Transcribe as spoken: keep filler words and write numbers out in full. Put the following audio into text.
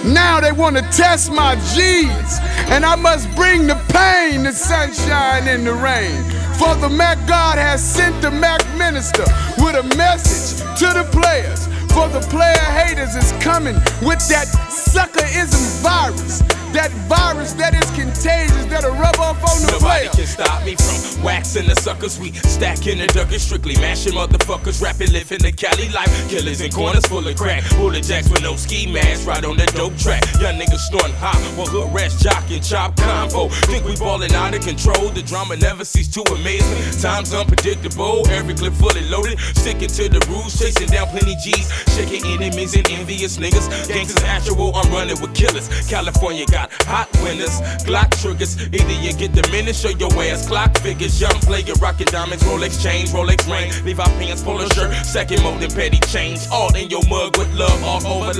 Now they wanna test my G's, and I must bring the pain, the sunshine and the rain. For the Mac God has sent the Mac minister with a message to the players. For the player haters is coming with that suckerism virus. That virus that is contagious, that'll rub off on the Nobody player. can stop me from waxing the suckers. We stacking the duckers, strictly mashing motherfuckers, rapping, living the Cali life. Killers in corners full of crack, bullet jacks with no ski mask, right on the dope track. Young niggas snorting hot, one hood rats jocking, chop combo. Think we ballin' out of control, the drama never cease to amaze me. Time's unpredictable, every clip fully loaded, sticking to the rules, chasing down plenty G's, shaking enemies and envious niggas. Gangsters actual, I'm running with killers. California got hot winners, Glock triggers. Either you get diminished or your ass clock figures. Young player rockin' diamonds, Rolex chains, Rolex rain. Leave our pants, polo shirt, second mode and petty change. All in your mug with love all over.